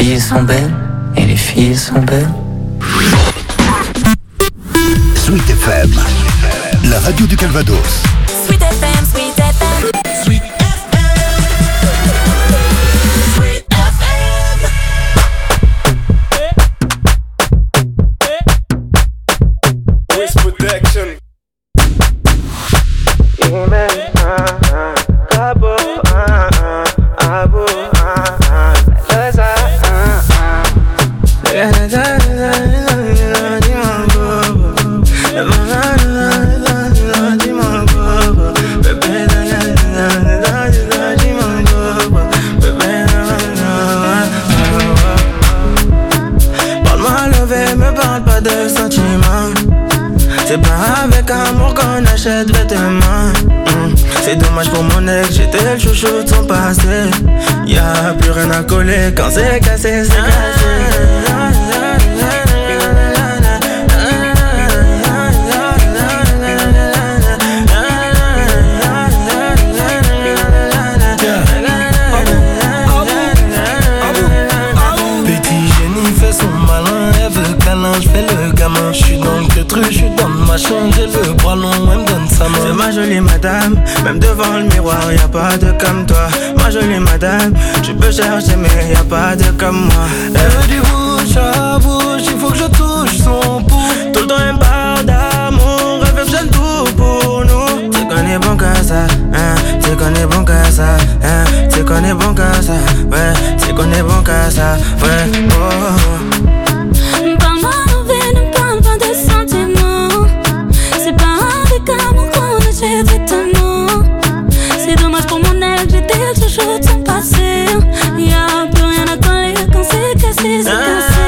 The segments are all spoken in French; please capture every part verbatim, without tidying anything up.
filles sont belles, et les filles sont belles. Sweet F M, la radio du Calvados. Sweet F M, Sweet F M, Sweet F M, Sweet F M. Wish protection. Yeah, man. Uh-huh. Cabo, uh-huh. Abo, uh-huh. Cause I, uh-huh. De sentiments, c'est pas avec amour qu'on achète vêtements. mmh. C'est dommage pour mon ex, j'étais le chouchou de son passé. Y'a plus rien à coller quand c'est cassé, c'est cassé. Je fais le gamin, j'suis dans le truc, j'suis dans le machin, j'ai le bras long, elle me donne sa main. C'est ma jolie madame, même devant le miroir, y'a pas de comme toi. Ma jolie madame, tu peux chercher mais y'a pas de comme moi. Elle veut du bouche à bouche, il faut que je touche son pouls. Tout le temps elle me parle d'amour, elle veut que j'aime tout pour nous. C'est qu'on est bon qu'à ça, hein, c'est qu'on est bon qu'à ça, hein, c'est qu'on est bon qu'à ça, ouais, c'est qu'on est bon qu'à ça, ouais, oh. Parle-moi envers, ne parle pas de sentiments. C'est pas avec amour qu'on achète vêtements. C'est dommage pour mon ex, j'étais le chouchou de son passé. Y'a plus rien à coller quand c'est cassé, c'est cassé.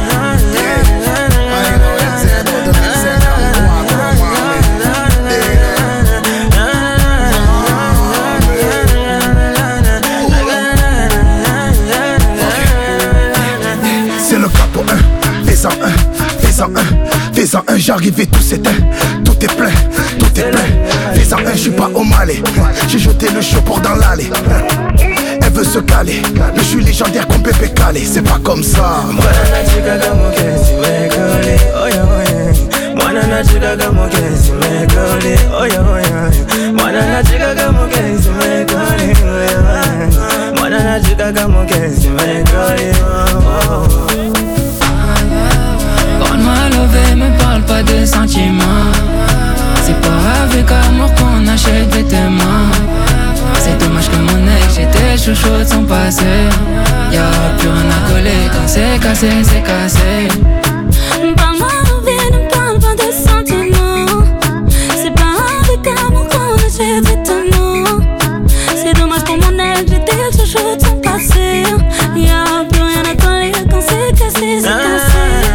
C'est le capo un, fais-en un, fais-en un, fais-en un, j'arrive et tout s'éteint. Tout est plein, tout est plein. Fais-en un, j'suis pas au Malais. J'ai jeté le chaud dans l'allée. Elle veut se caler, mais j'suis légendaire comme Pépé Calé. C'est pas comme ça. Parle-moi lové, me parle pas de sentiments. C'est pas avec amour qu'on achète vêtements. C'est dommage que mon ex, j'étais chouchou de son passé. Y'a plus rien à coller quand c'est cassé, c'est cassé. Parle-moi envers, ne parle pas de sentiments. C'est pas avec amour qu'on achète vêtements. C'est dommage pour mon ex, j'étais le chouchou de son passé. Y'a plus rien à coller quand c'est cassé, c'est cassé.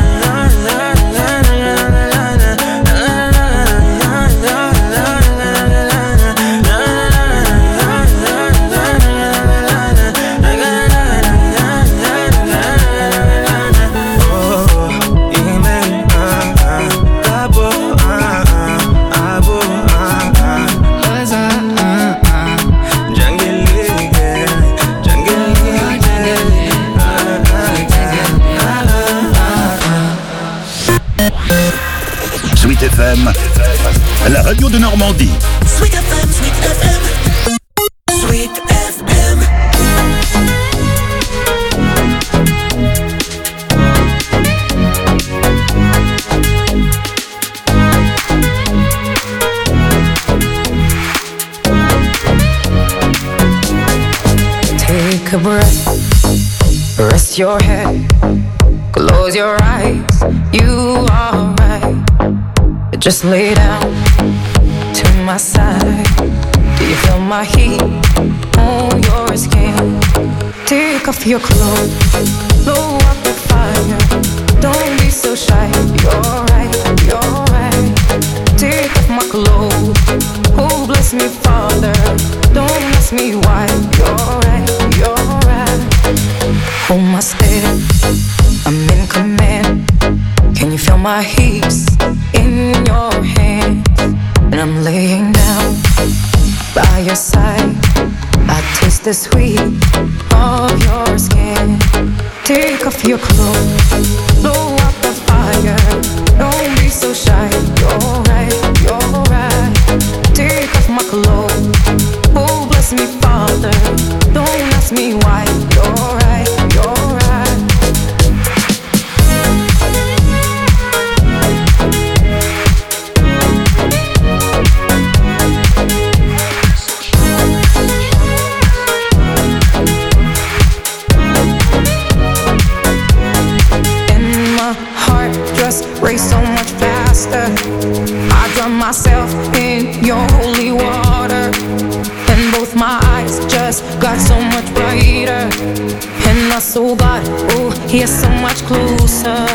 Sweet F M, la radio de Normandie. Sweet F M, Sweet F M, Sweet F M. Take a breath, rest your head, close your eyes, you are right. Just lay down to my side. Do you feel my heat on your skin? Take off your clothes, blow up the fire. Don't be so shy, you're right, you're right. Take off my clothes, oh bless me Father. Don't ask me why, you're right, you're right. Hold my step, I'm in command. Can you feel my hips in your hands? And I'm laying down by your side. I taste the sweet of your skin. Take off your clothes, blow out the fire. Don't be so shy. You're right, you're right. Take off my clothes. Oh, bless me, Father. Don't ask me why. You're right, you're right. And my heart just raced so much faster. I drown myself in your holy water. And both my eyes just got so much brighter. And I saw God, oh, He is so much closer.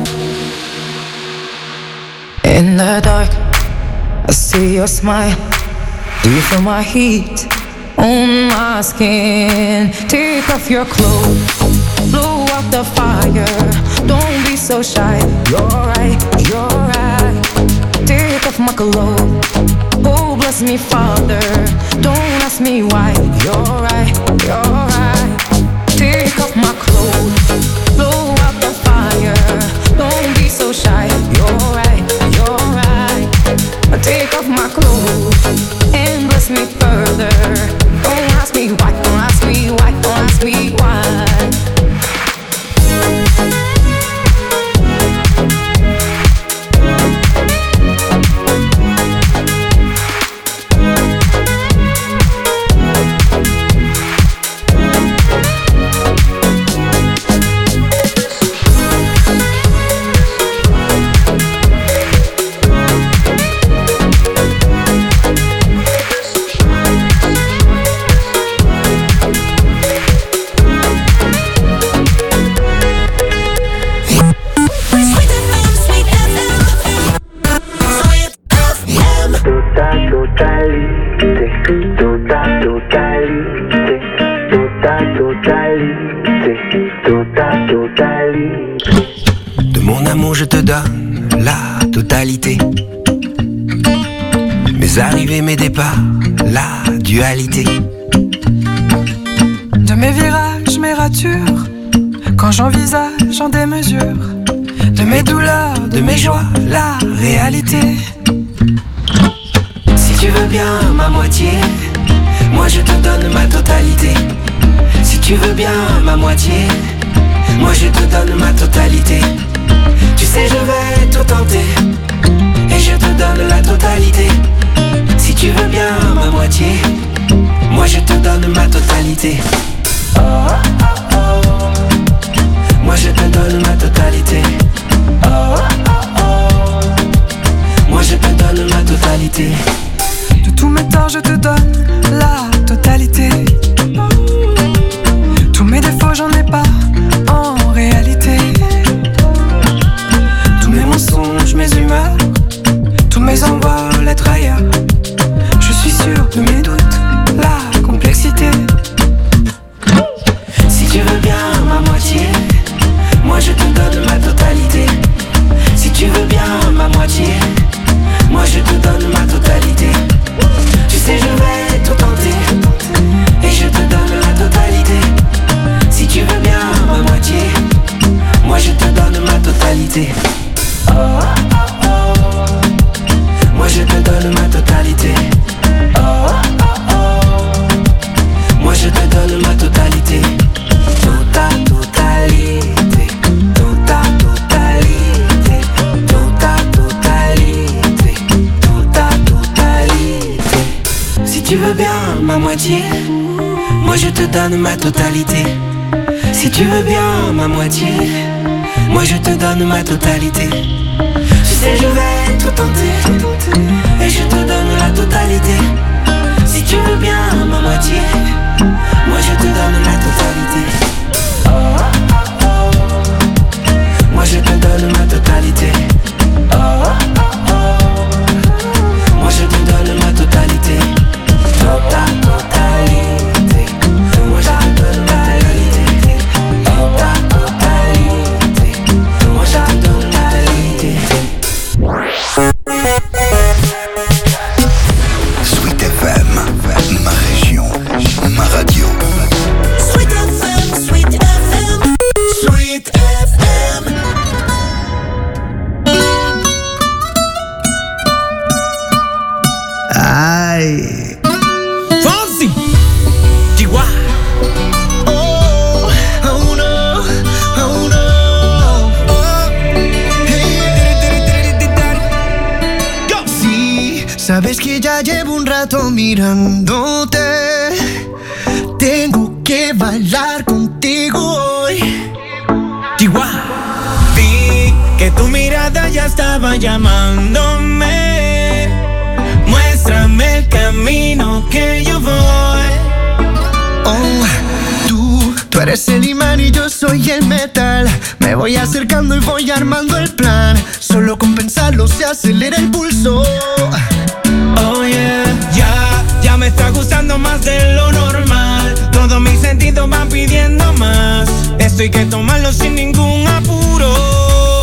In the dark, I see your smile. Do you feel my heat on my skin? Take off your clothes, blow out the fire. Don't be so shy. You're right, you're right. Take off my clothes. Oh, bless me, Father. Don't ask me why. You're right, you're right. Take off my clothes, blow out the fire. Don't be so shy. You're right, you're right. Take off my clothes and bless me further. Don't ask me why, don't ask me why, don't ask me why. De mon amour je te donne la totalité. Mes arrivées, mes départs, la dualité. De mes virages, mes ratures, quand j'envisage en démesure. De mes douleurs, de mes joies, la réalité. Si tu veux bien ma moitié, moi je te donne ma totalité. Si tu veux bien ma moitié, moi je te donne ma totalité. Tu sais je vais tout tenter, et je te donne la totalité. Si tu veux bien ma moitié, moi je te donne ma totalité. Oh, oh, oh, oh. Moi je te donne ma totalité. Oh, oh, oh. Moi je te donne ma totalité. De tous mes torts je te donne la totalité. Tous mes défauts j'en ai pas en réalité. Tous mes mensonges, mes humeurs, tous mes envols, être ailleurs. Je suis sûr de mes doutes, la complexité. Si tu veux bien ma moitié, moi je te donne ma totalité. Si tu veux bien ma moitié, moi je te donne ma totalité. Tu sais je vais tout tenter, et je te donne la totalité. Si tu veux bien ma moitié, moi je te donne ma totalité. Oh, oh, oh. Moi je te donne ma totalité. Oh, oh, oh. Moi je te donne ma totalité. Tota totalité, tota totalité, tota totalité, tota totalité. Si tu veux bien ma moitié, moi je te donne ma totalité. Si tu veux bien ma moitié, moi je te donne ma totalité. Tu sais je vais tout tenter, et je te donne la totalité. Si tu veux bien ma moitié, moi je te donne la totalité. Oh, oh, oh. Moi je te donne ma totalité. Oh, oh, oh. Moi je te donne ma totalité. Tota totalité. Moi je te donne ma totalité. Tota totalité. Moi je te donne ma totalité. Sweet F M, ma région, ma rato mirándote. Tengo que bailar contigo hoy. Chihuahua. Vi que tu mirada ya estaba llamándome. Muéstrame el camino que yo voy. Oh, tú, tú eres el imán y yo soy el metal. Me voy acercando y voy armando el plan. Solo con pensarlo se acelera el pulso. Oh yeah, ya, ya me está gustando más de lo normal. Todos mis sentidos van pidiendo más. Esto hay que tomarlo sin ningún apuro.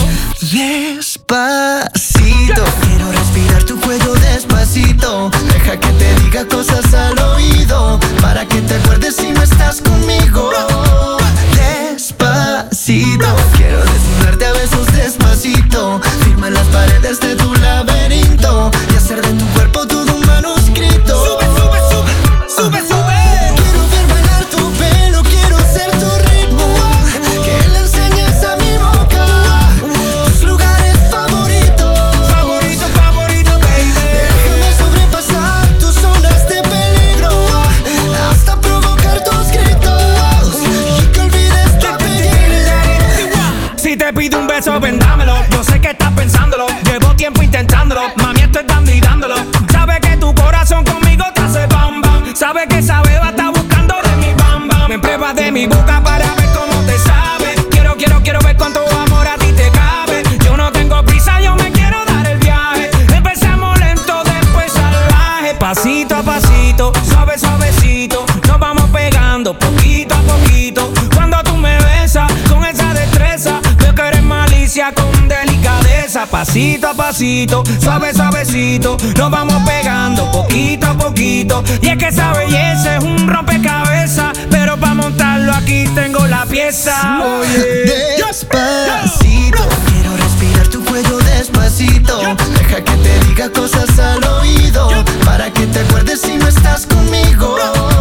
Despacito, quiero respirar tu cuello despacito. Deja que te diga cosas al oído, para que te acuerdes si no estás conmigo. Despacito, quiero desnudarte a besos despacito. Firma en las paredes de tu laberinto y hacer de tu cuerpo todo un manuscrito. Sube, sube, sube, sube, sube. Quiero ver bailar tu pelo, quiero ser tu ritmo. Que le enseñes a mi boca tus lugares favoritos. Favorito, favorito, baby. Déjame sobrepasar tus zonas de peligro hasta provocar tus gritos y que olvides tu apellido. Si te pido un beso, ven dámelo. Yo sé que estás pensándolo, llevo tiempo intentándolo. Mami, estoy dando y dándolo. Sabe que tu corazón conmigo te hace bam bam. Sabe que esa beba está buscando de mi bam bam. Me pruebas de mi boca para ver cómo te sabe. Quiero, quiero, quiero ver cuánto amor a ti te cabe. Yo no tengo prisa, yo me quiero dar el viaje. Empezamos lento, después salvaje. Pasito a pasito, suave, suavecito. Nos vamos pegando poquito a poquito. Cuando tú me besas con esa destreza, veo que eres malicia con delicadeza. Pasito a pasito, suave, suavecito. Nos vamos pegando poquito a poquito. Y es que esa belleza es un rompecabezas, pero para montarlo aquí tengo la pieza. Oye, despacito, quiero respirar tu cuello despacito. Deja que te diga cosas al oído, para que te acuerdes si no estás conmigo.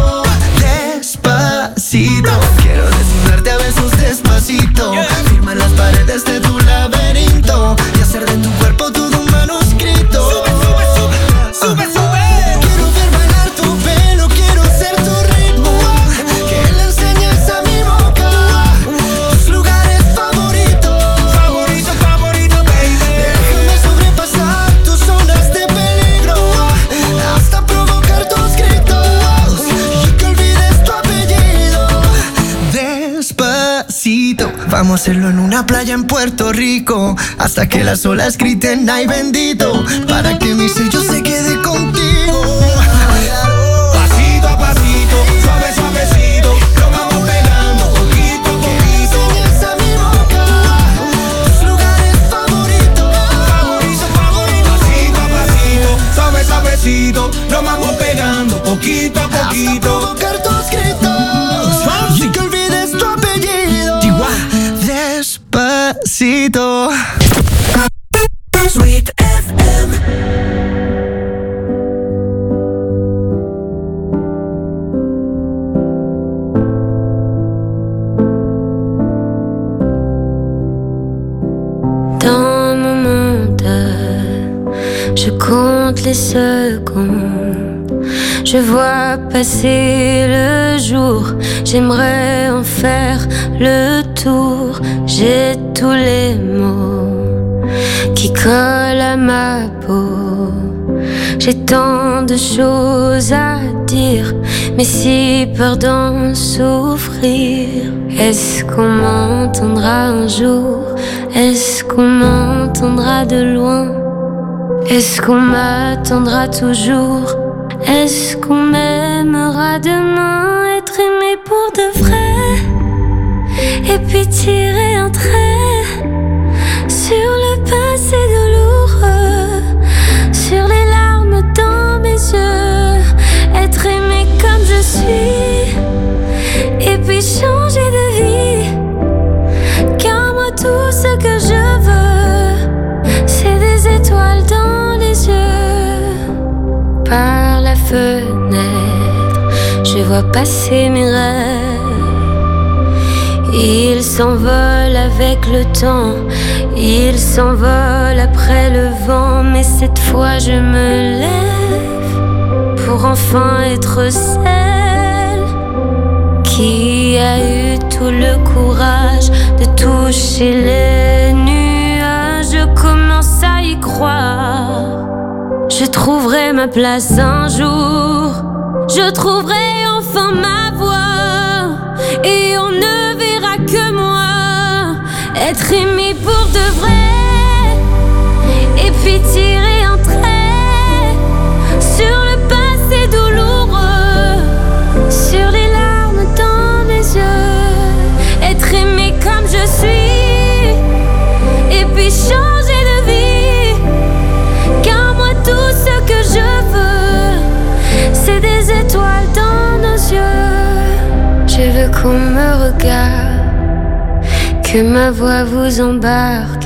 Despacito, quiero desnudarte a besos despacito. Firma en las paredes de tu laberinto y hacer de tu cuerpo todo un manuscrito. Sube, sube, sube, sube, sube. Quiero ver bailar tu pelo, quiero ser tu ritmo. Que le enseñes a mi boca tus lugares favoritos. Favorito, favorito, baby. Déjame sobrepasar tus zonas de peligro hasta provocar tus gritos y que olvides tu apellido. Despacito, vamos a hacerlo en una playa en Puerto Rico hasta que las olas griten ay bendito, para que mi sello se quede contigo. Pasito a pasito, suave, suavecito. Lo vamos pegando poquito a poquito. Enseñas a mi boca tus lugares favoritos. Favorito, favorito. Pasito a pasito, suave, suavecito. Lo vamos pegando poquito a Hasta poquito. provocar tus gritos y que olvides tu apellido. Despacito. Sweet F M. Dans mon monde, je compte les secondes. Je vois passer le jour, j'aimerais en faire le tour. J'ai tous les mots qui collent à ma peau. J'ai tant de choses à dire, mais si peur d'en souffrir. Est-ce qu'on m'entendra un jour? Est-ce qu'on m'entendra de loin? Est-ce qu'on m'attendra toujours? Est-ce qu'on m'aimera demain? Être aimé pour de vrai, et puis tirer un trait sur le passé douloureux, sur les larmes dans mes yeux. Être aimé comme je suis, et puis changer de vie. Car moi tout ce que je veux, c'est des étoiles dans les yeux. Par la fenêtre, je vois passer mes rêves. Ils s'envolent avec le temps, ils s'envolent après le vent. Mais cette fois je me lève pour enfin être celle qui a eu tout le courage de toucher les nuages. Je commence à y croire. Je trouverai ma place un jour. Je trouverai enfin ma voie. Et on ne verra que moi être aimé pour de vrai. Et puis tirer un trait sur le passé douloureux, sur les larmes dans mes yeux. Être aimé comme je suis. Et puis changer de vie. Car moi tout ce que je veux, c'est des étoiles dans nos yeux. Je veux qu'on me regarde, que ma voix vous embarque.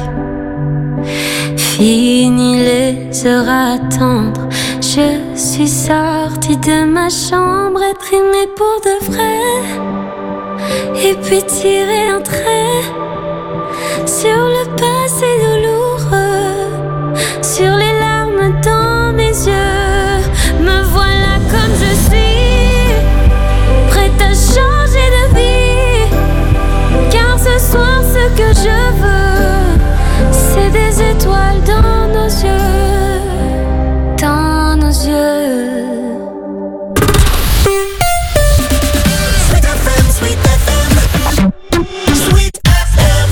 Fini les heures à attendre. Je suis sortie de ma chambre, être aimée pour de vrai. Et puis tirer un trait sur le passé douloureux, sur les larmes dans mes yeux. Me voilà comme je suis, prête à changer de vie. Car ce soir ce que je veux, c'est des étoiles dans nos yeux, dans nos yeux. Sweet F M, Sweet F M, Sweet F M.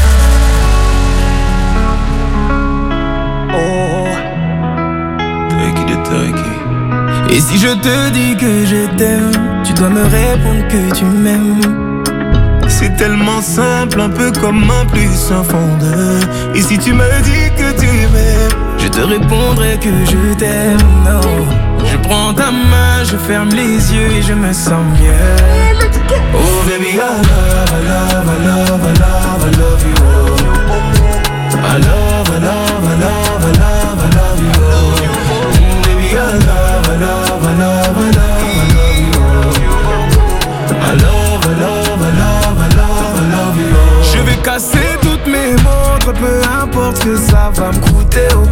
Oh, Turkey de Turkey. Et si je te dis que je t'aime, tu dois me répondre que tu m'aimes. C'est tellement simple, un peu comme un plus un fond de. Et si tu me dis que tu m'aimes, je te répondrai que je t'aime. Non, je prends ta main, je ferme les yeux et je me sens mieux. Oh baby, I love, I love, I love, I love, I love you. I love, I love, I love, I love, I love you. Mm, baby, I love, I love, I love, I love, I love you. I love, I love, I love, I love, I love you. Je vais casser toutes mes montres, peu importe ce que ça va me coûter. Oh.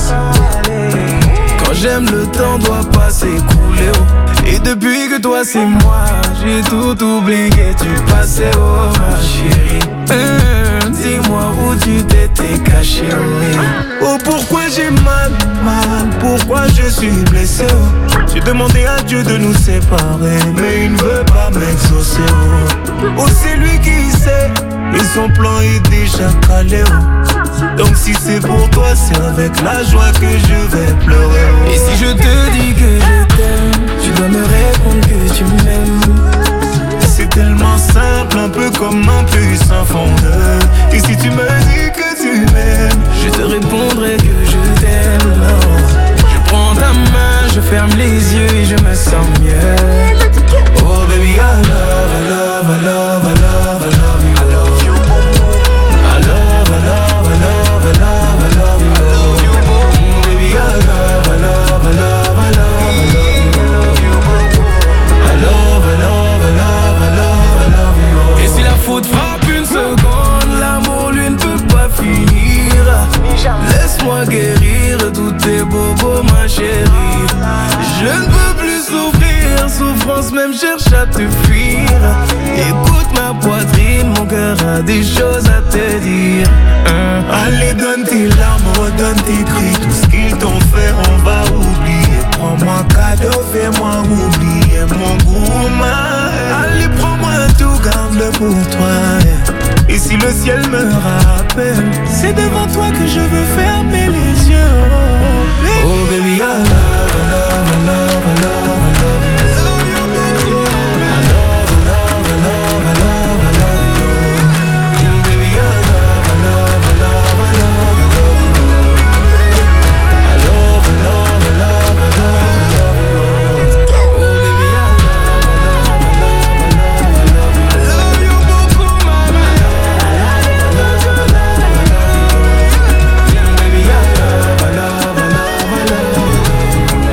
Quand j'aime, le temps doit pas s'écouler. Oh. Et depuis que toi c'est moi, j'ai tout oublié, tu passais, oh ma chérie. Hum, dis-moi où tu t'étais caché, oh. Oh pourquoi j'ai mal, mal, pourquoi je suis blessé, oh. J'ai demandé à Dieu de nous séparer, mais il ne veut pas m'exaucer, oh. Oh c'est lui qui sait, et son plan est déjà calé, oh. Donc si c'est pour toi, c'est avec la joie que je vais pleurer, oh. Et si je te dis que je t'aime, tu dois me répondre que tu m'aimes. C'est tellement simple, un peu comme un plus un fond de. Et si tu me dis que tu m'aimes, je te répondrai que je t'aime. Non. Je prends ta main, je ferme les yeux et je me sens mieux. Oh baby, I love, I love, I love, I love, I love you. I love you. I love, I love, I love, I love, I love you. Mm, baby, I love, I love, I love, I love, I love you. I love, I love, I love, I love, I love you. Et si la faute frappe une seconde, l'amour lui ne peut pas finir. Laisse-moi guérir tous tes bobos, ma chérie. Je ne peux plus souffrir, souffrance même cherche à te fuir. Écoute ma poitrine, mon cœur a des choses à te dire. hein. Allez donne tes larmes, redonne tes cris. Tout ce qu'ils t'ont fait on va oublier. Prends-moi cadeau, fais-moi oublier mon goût, ma. Allez prends-moi tout, garde-le pour toi. Et si le ciel me rappelle, c'est devant toi que je veux fermer les yeux. Oh baby, I love, I love, I love, I love, I love you. I love, I love, I love, I love, I love you. Baby, I love, I love, I love, I love you. I love, I love, I love, I love, I love you. Oh baby, I love, I love, I love, I love, I love you. I love you beaucoup, mama. I love, I love, I love, I love you. Baby, I love, I love, I love, I love you.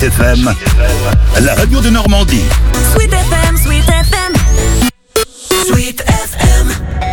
F M, la radio de Normandie. Sweet F M, Sweet F M, Sweet F M.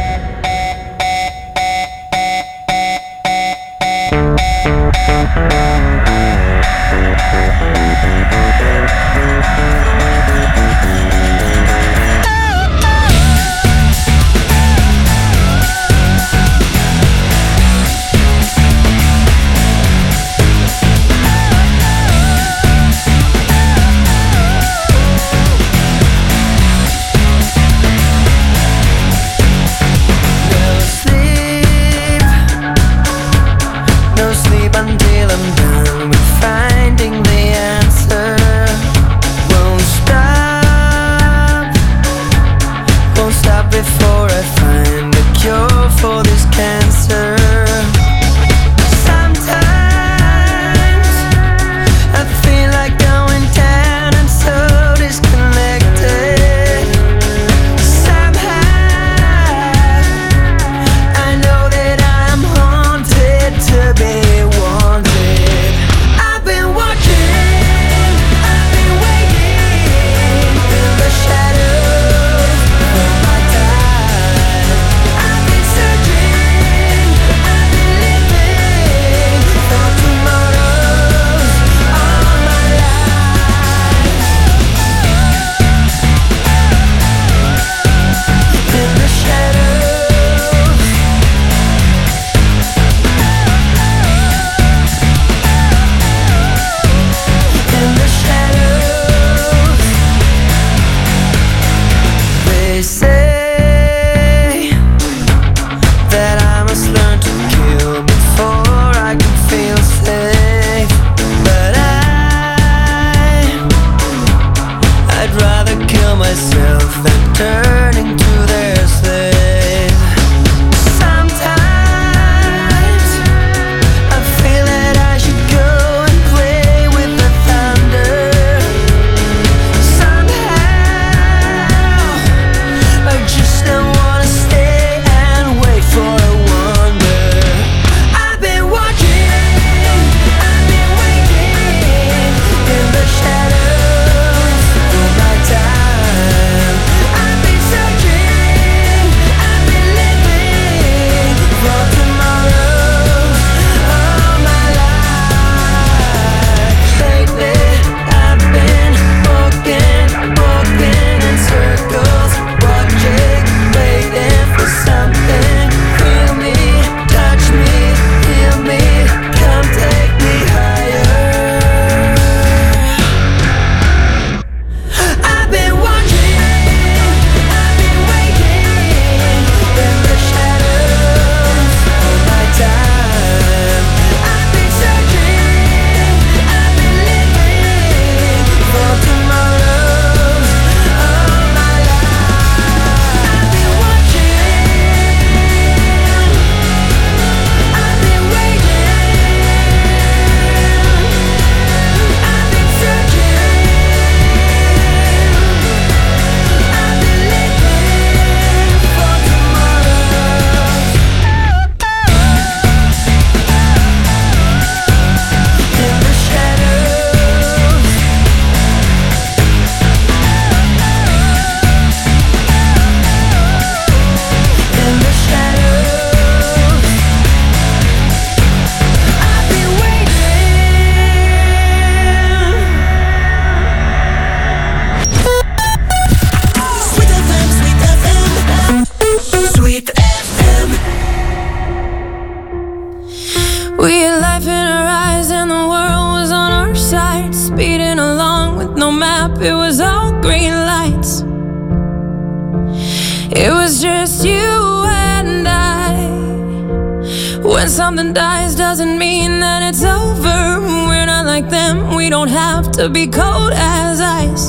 When something dies doesn't mean that it's over. We're not like them, we don't have to be cold as ice.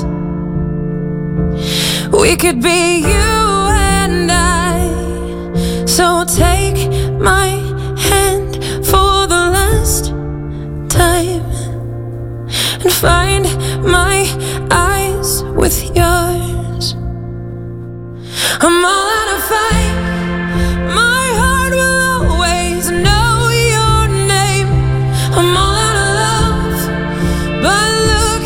We could be you and I. So take my hand for the last time and find my eyes with yours. I'm all out of fight. My heart will always know your name. I'm all out of love, but look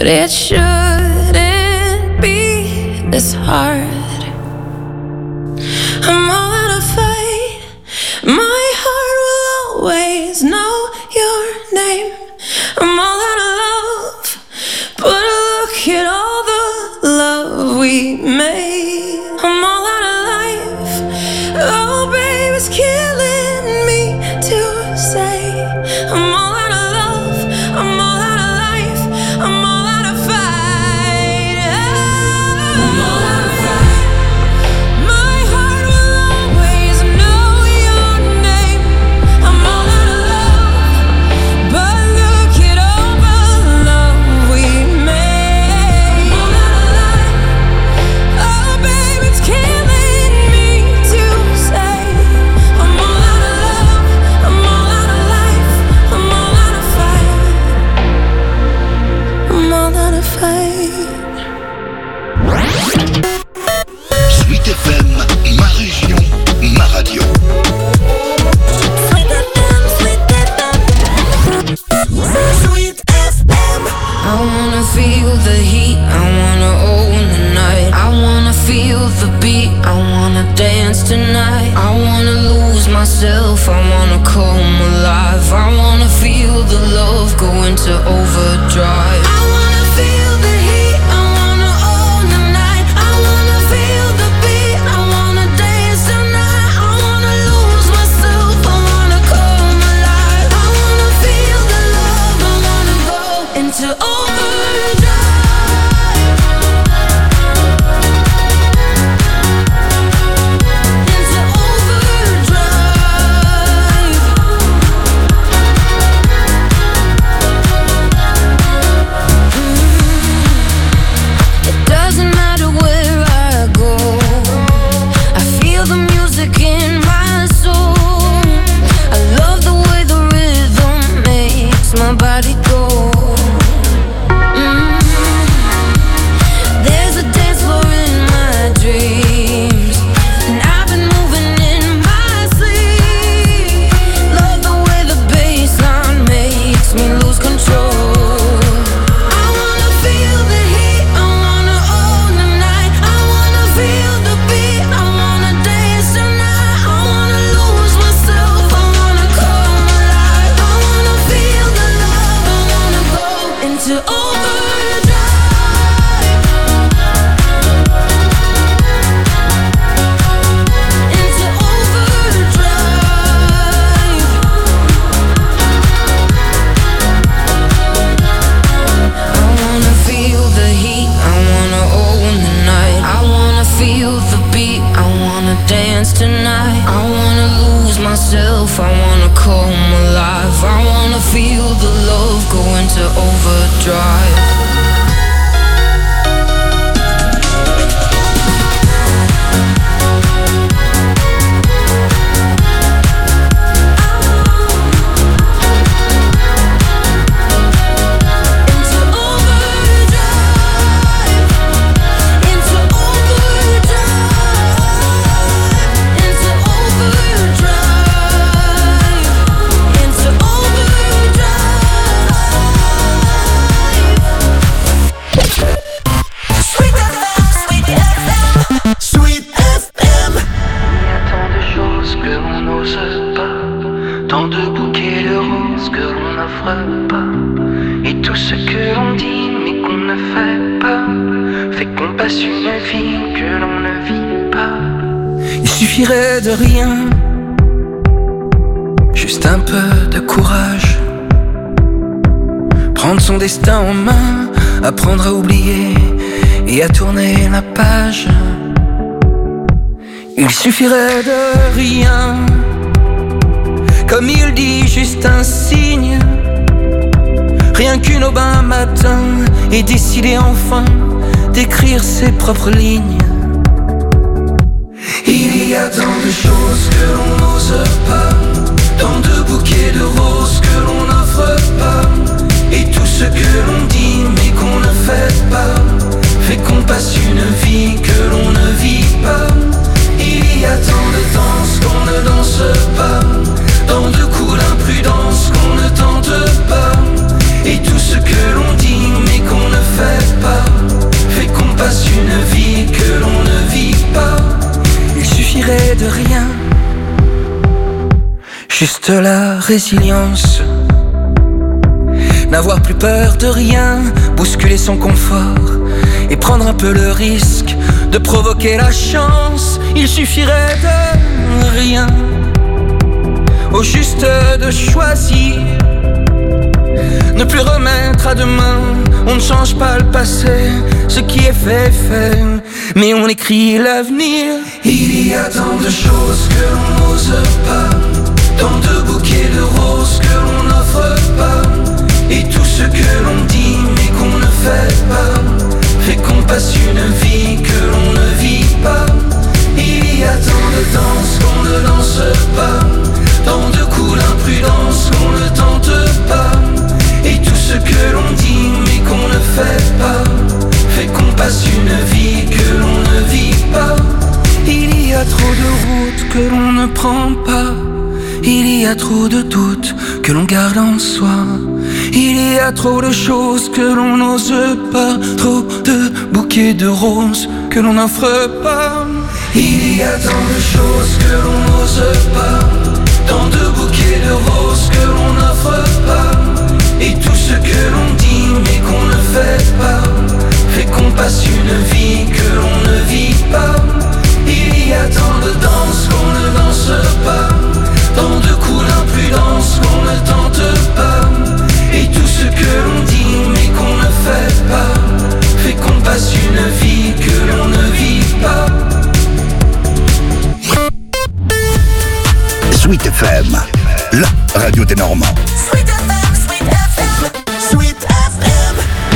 it shouldn't be this hard. I'm all out of fight. My heart will always know your name. I'm all out of love, but look at all the love we made. I'm all out of life. Oh, babe, it's killing me to say. I'm all out of love. I'm all out of life. I'm all out of fight. Oh, I'm all out of fight. My heart will always know your name. I'm all out of love, but look at all the love we made. I'm all out of life. Oh, babe, it's killing me to say. I'm all out of love. I'm all out of life. I'm all out of fight. I'm all out of fight. Sweet F M, ma région, ma radio. Sweet F M. I wanna feel the heat, I wanna own the night. I wanna feel the beat, I wanna dance tonight. I wanna lose myself, I wanna come alive. I wanna feel the love go into overdrive. I wanna feel the heat, I wanna own the night. I wanna feel the beat, I wanna dance tonight. I wanna lose myself, I wanna come alive. I wanna feel the love, I wanna go into overdrive. Into overdrive. It doesn't matter where I go, I feel the music in my soul. I love the way the rhythm makes my body go. Mm. There's a dance floor in my dreams, and I've been moving in my sleep. Love the way the bassline makes me lose control. I wanna feel the heat, I wanna own the night. I wanna feel the beat, I wanna dance tonight. I wanna lose myself, I wanna come alive. I wanna feel the love, I wanna go into overdrive. Into overdrive. I wanna feel the heat, I wanna own the night. I wanna feel the beat, I wanna dance tonight. I wanna lose myself, I wanna come alive. I wanna feel the love go into overdrive. Into overdrive. Into overdrive. Into overdrive. Into overdrive. Sweet F M. Sweet F M. Il y a tant de choses que l'on n'ose pas, tant de bouquets de roses que l'on n'offre pas, et tout ce que l'on dit mais qu'on ne fait pas, fait qu'on passe une vie que l'on ne vit pas. Il suffirait de rien, juste un peu de courage, prendre son destin en main, apprendre à oublier et à tourner la page. Il suffirait de rien, comme il dit, juste un signe, rien qu'une aubin matin, et décider enfin d'écrire ses propres lignes. Il y a tant de choses que l'on n'ose pas, tant de bouquets de roses que l'on n'offre pas, et tout ce que l'on dit mais qu'on ne fait pas, fait qu'on passe une vie que l'on ne vit pas. Il y a tant de danses qu'on ne danse pas, tant de coups d'imprudence qu'on ne tente pas, et tout ce que l'on dit mais qu'on ne fait rien, juste la résilience. N'avoir plus peur de rien, bousculer son confort et prendre un peu le risque de provoquer la chance. Il suffirait de rien, au juste de choisir. Ne plus remettre à demain, on ne change pas le passé. Ce qui est fait est fait, mais on écrit l'avenir. Il y a tant de choses que l'on n'ose pas, tant de bouquets de roses que l'on n'offre pas, et tout ce que l'on dit mais qu'on ne fait pas, fait qu'on passe une vie que l'on ne vit pas. Il y a tant de danses qu'on ne danse pas, tant de coups d'imprudence qu'on ne tente pas, et tout ce que l'on dit mais qu'on ne fait pas, fait qu'on passe une vie que l'on ne vit pas. Il y a trop de routes que l'on ne prend pas, il y a trop de doutes que l'on garde en soi, il y a trop de choses que l'on n'ose pas, trop de bouquets de roses que l'on n'offre pas. Il y a tant de choses que l'on n'ose pas, tant de bouquets de roses que l'on n'offre pas, et tout ce que l'on dit mais qu'on ne fait pas, fait qu'on passe une vie que l'on ne vit pas. Il y a tant de danses qu'on ne danse pas, tant de coups d'imprudence qu'on ne tente pas, et tout ce que l'on dit mais qu'on ne fait pas, fait qu'on passe une vie que l'on ne vit pas. Sweet F M, la radio des Normands. Sweet F M, Sweet F M, Sweet F M.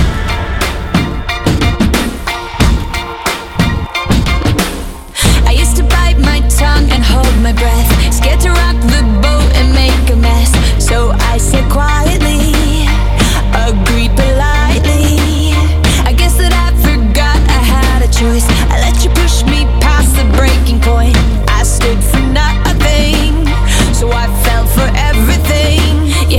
I used to bite my tongue and hold my breath, scared to rock the boat and make a mess. So I said quietly, agreed politely. I guess that I forgot I had a choice. I let you push me past the breaking point. I stood for nothing, so I fell for everything.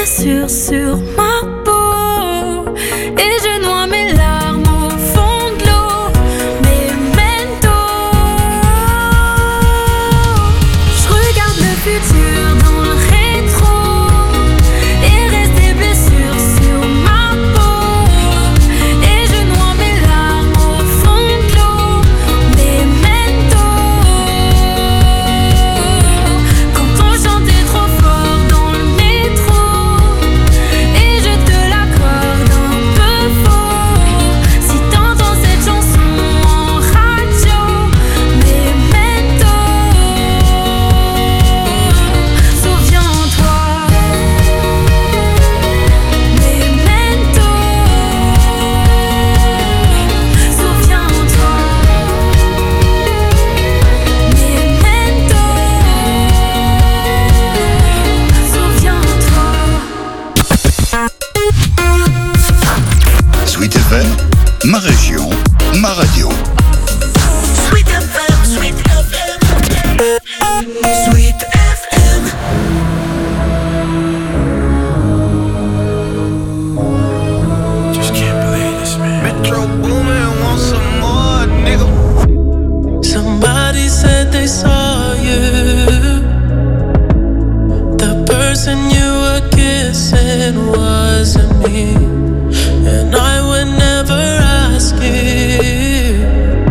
blessures sur ma peau et je noie mes larmes au fond de l'eau. Memento, je regarde le futur dans le rétro et reste des blessures sur ma peau et je noie mes larmes au fond de l'eau. Memento, quand on chantait trop fort dans le métro et je te l'accorde un peu faux. Si t'entends cette chanson en radio, Memento, souviens-toi. Memento, souviens-toi. Memento, souviens-toi. Sweet F M, ma région, ma radio. Sweet F M, Sweet F M, Sweet F M. Just can't believe this, man. Metro Boomin wants some more, nigga. Somebody said they saw you. The person you were kissing wasn't me, and I would never ask you.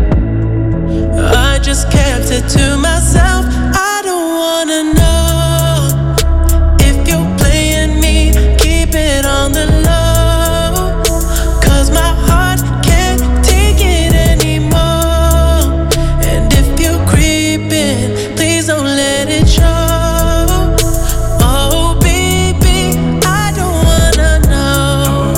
I just kept it to myself. I don't wanna know if you're playing me. Keep it on the low, 'cause my heart can't take it anymore. And if you're creeping, please don't let it show. Oh baby, I don't wanna know.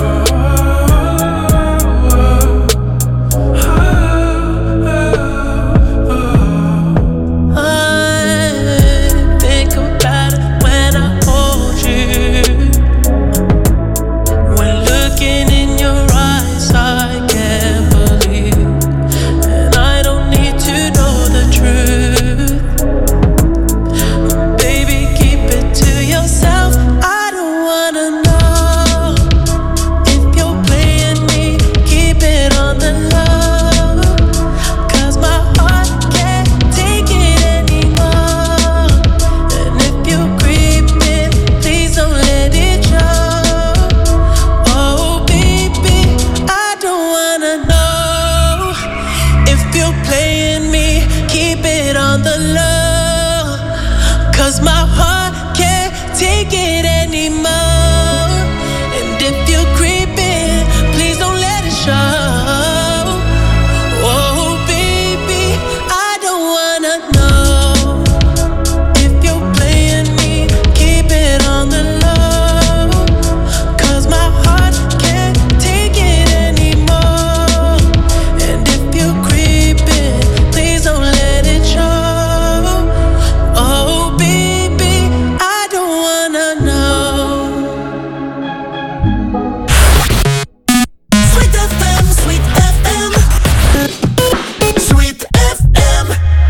I think about it when I hold you. When looking in your eyes, I can't believe, and I don't need to know the truth. Baby, keep it to yourself. I don't wanna know if you're playing me. Keep it on the low, 'cause my heart can't take it anymore. And if you're creeping, please don't let it show. Oh baby, I don't wanna know if you're playing me. Keep it on the low, 'cause my heart can't take it anymore. And if you're creeping, please don't let it show. Oh baby, I don't wanna know if you're playing me. Keep it on the low, 'cause my heart can't take it anymore. And if you're creeping, please don't let it show. Oh baby, I don't wanna know. Sweet F M, Sweet F M, Sweet F M.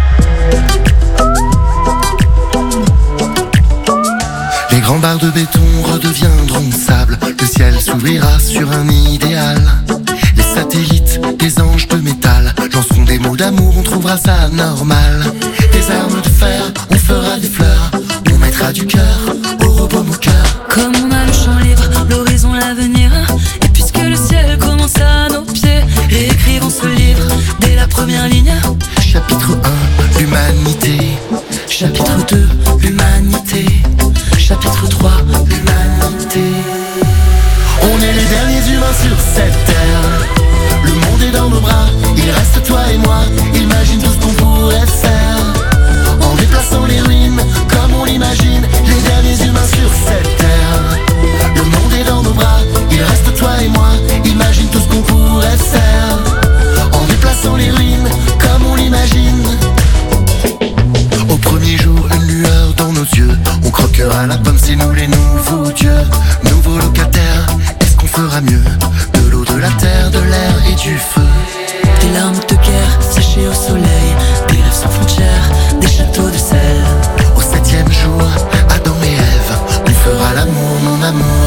Les grands barres de béton redeviendront sable. Le ciel s'ouvrira sur un idéal. Les satellites, des anges de métal lanceront des mots d'amour, on trouvera ça normal. Des armes de fer, on fera des fleurs. On mettra du cœur au repos mon cœur. Comme on a le champ libre, l'horizon, l'avenir. Et puisque le ciel commence à nos pieds, réécrivons ce livre dès la première ligne. Chapitre un, l'humanité. Chapitre deux, l'humanité. Chapitre trois, l'humanité. On est les derniers humains sur cette terre. Le monde est dans nos bras, il reste toi et moi. Imagine tout ce qu'on pourrait faire en déplaçant les ruines comme on l'imagine. Les derniers humains sur cette terre. Le monde est dans nos bras, il reste toi et moi. Imagine tout ce qu'on pourrait faire en déplaçant les ruines comme on l'imagine. Au premier jour, une lueur dans nos yeux. On croquera la pomme, c'est nous les nouveaux dieux. Nouveaux locataires, est-ce qu'on fera mieux? De l'eau, de la terre, de l'air et du feu. Des larmes de guerre séchées au soleil, des rêves sans frontières, des châteaux de sel. Au septième jour, Adam et Ève, on fera l'amour, mon amour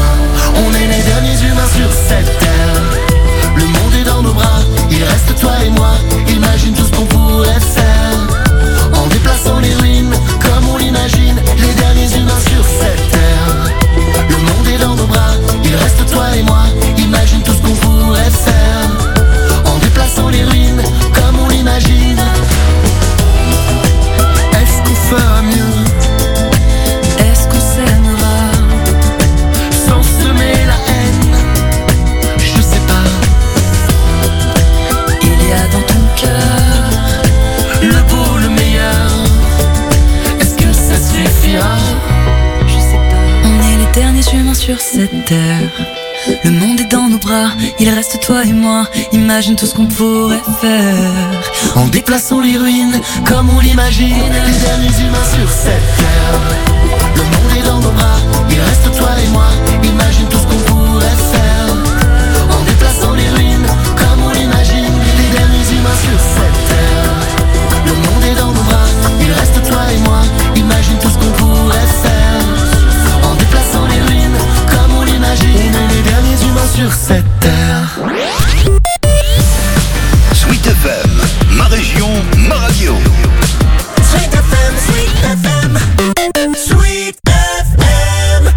cette terre. Le monde est dans nos bras, il reste toi et moi. Imagine tout ce qu'on pourrait faire en déplaçant les ruines comme on l'imagine. Les derniers humains sur cette terre. Le monde est dans nos bras, il reste toi et moi. Imagine tout ce qu'on pourrait faire en déplaçant les ruines comme on l'imagine. Les derniers humains sur cette terre. Le monde est dans nos bras, il reste toi et moi. Imagine tout ce qu'on pourrait faire en déplaçant les ruines comme on l'imagine. On est les derniers humains sur cette terre. Sweet F M, ma région, ma radio. Sweet F M, Sweet F M, Sweet F M.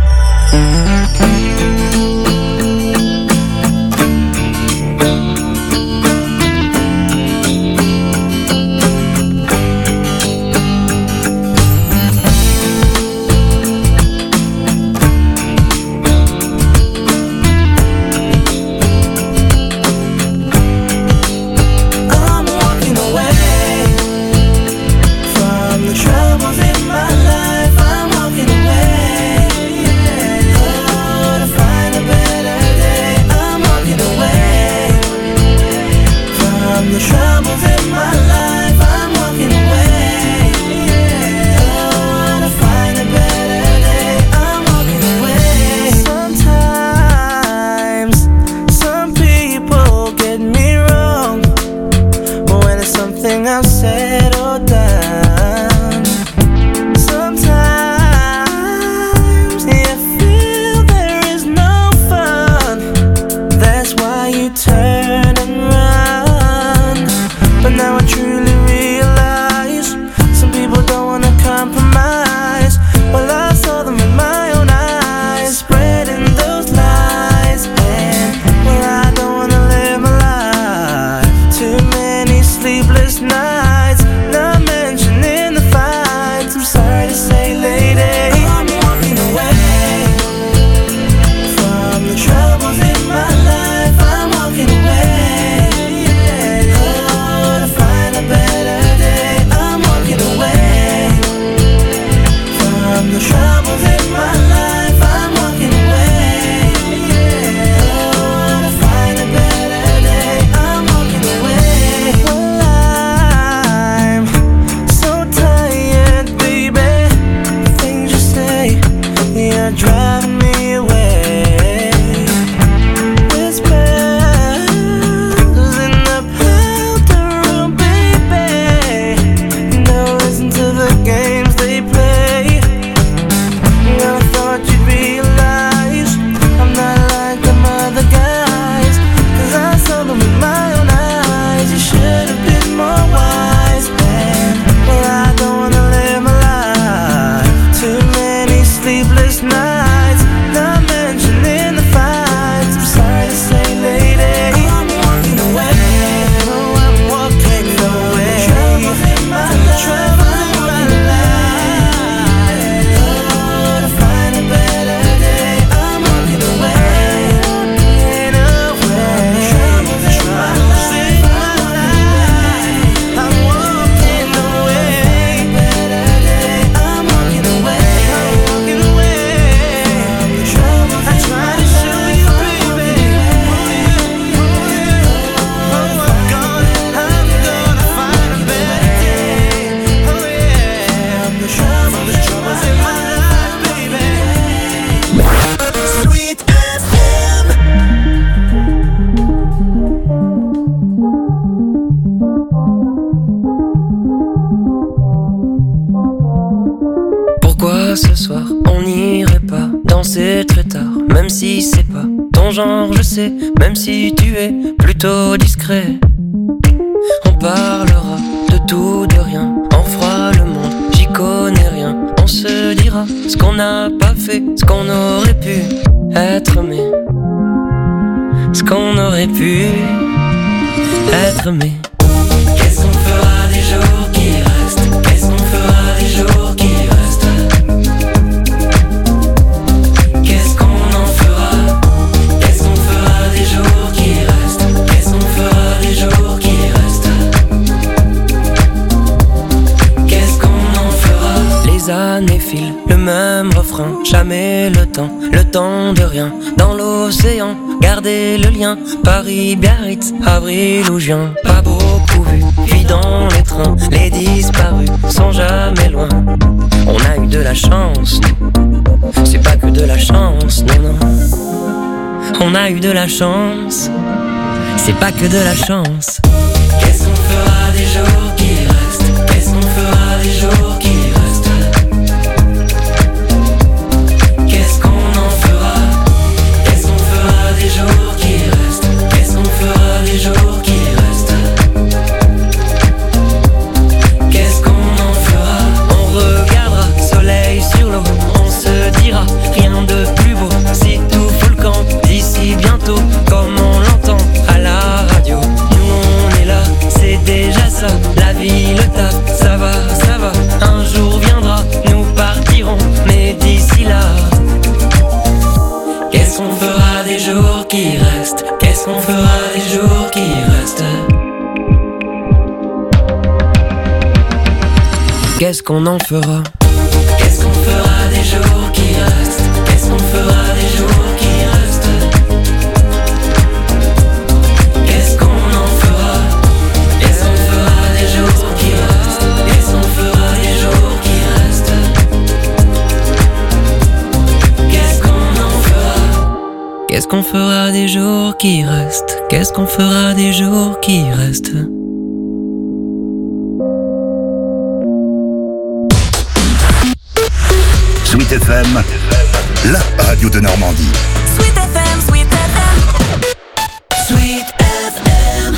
Ce soir, on n'irait pas danser très tard, même si c'est pas ton genre, je sais, même si tu es plutôt discret. On parlera de tout, de rien, on fera le monde, j'y connais rien. On se dira ce qu'on n'a pas fait, ce qu'on aurait pu être, mais ce qu'on aurait pu être, mais qu'est-ce qu'on fera des jours qui restent? Qu'est-ce qu'on fera des jours qui restent? Les années filent, le même refrain, jamais le temps, le n'attend de rien dans l'océan. Gardez le lien, Paris, Biarritz, avril ou juin. Pas beaucoup vu, puis dans les trains, les disparus sont jamais loin. On a eu de la chance, c'est pas que de la chance, non non. On a eu de la chance, c'est pas que de la chance. Qu'est-ce qu'on fera des jours qui restent? Qu'est-ce qu'on fera des jours qui restent? Qu'est-ce qu'on en fera? Qu'est-ce qu'on fera des jours qui restent? Qu'est-ce qu'on fera des jours qui restent? Qu'est-ce qu'on en fera? On regardera soleil sur l'eau, on se dira rien de plus beau. Si tout fout le camp d'ici bientôt, comme on l'entend à la radio. Nous on est là, c'est déjà ça. La vie, le taf, ça va, ça va. Un jour viendra, nous partirons, mais d'ici là, qu'est-ce qu'on fera des jours qui restent? Qu'est-ce qu'on fera des jours qui restent? Qu'est-ce qu'on en fera? Qu'est-ce qu'on fera des jours qui restent? Qu'est-ce qu'on fera des jours qui restent? Qu'est-ce qu'on en fera? Qu'est-ce qu'on fera des jours qui restent? Qu'est-ce qu'on fera des jours qui restent? Qu'est-ce qu'on en fera? Qu'est-ce qu'on fera des jours qui restent? Qu'est-ce qu'on fera des jours qui restent? Sweet F M, la radio de Normandie. Sweet F M, Sweet F M, Sweet F M.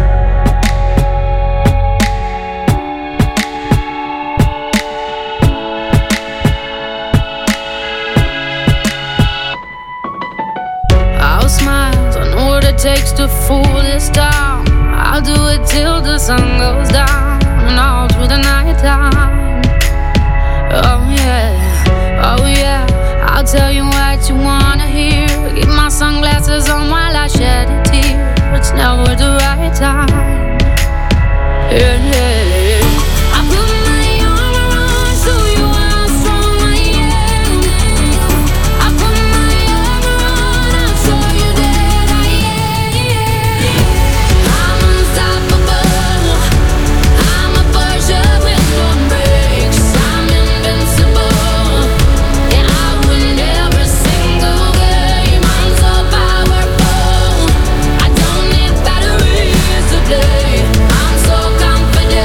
I'll smile, I know what it takes to fool this town. I'll do it till the sun goes down and all through the night time. Oh yeah, oh yeah, I'll tell you what you wanna hear. Keep my sunglasses on while I shed a tear. It's never the right time. Yeah, yeah, yeah. I put my armor on so you how strong I am. I put my armor on, I'll show you that I am. I'm unstoppable. I'm a Porsche with no brakes. I'm invincible. Yeah, I win every single game. I'm so powerful. I don't need batteries to play. I'm so confident.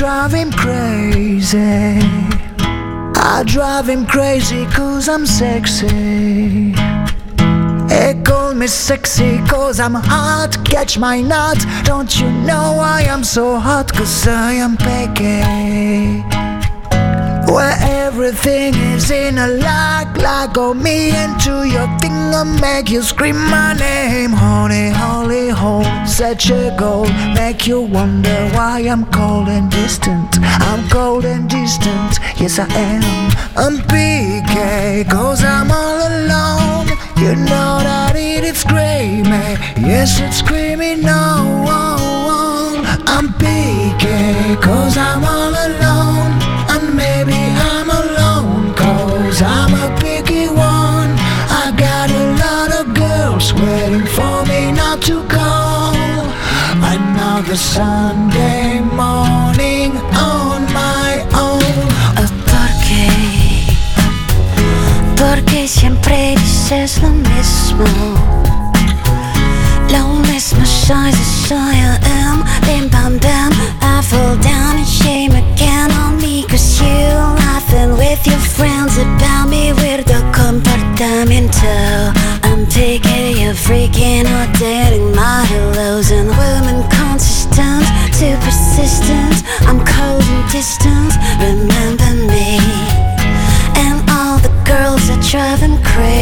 drive him crazy. I drive him crazy cause I'm sexy. They call me sexy cause I'm hot. Catch my nut. Don't you know I am so hot cause I am picky. Where everything is in a lock. Lock on me into your thing and make you scream my name. Honey, holy hole, such a goal. Make you wonder why I'm cold and distant. I'm cold and distant, yes I am. I'm P K cause I'm all alone. You know that it is screaming, yes it's screaming no. I'm P K cause I'm all alone. And maybe I'm alone cause I'm a picky one. I got a lot of girls waiting for me not to call. Another Sunday morning on my own. ¿Por qué? Porque siempre dices lo mismo. Lo mismo soy, soy I am. Bim bam bam, I fall down and shame again on me. Cause you laughing with your friends about me. Weirdo comportamiento. I'm taking you freaking out, dating my hellos. And women consistent, too persistent. I'm cold and distant, remember me. And all the girls that drive him crazy.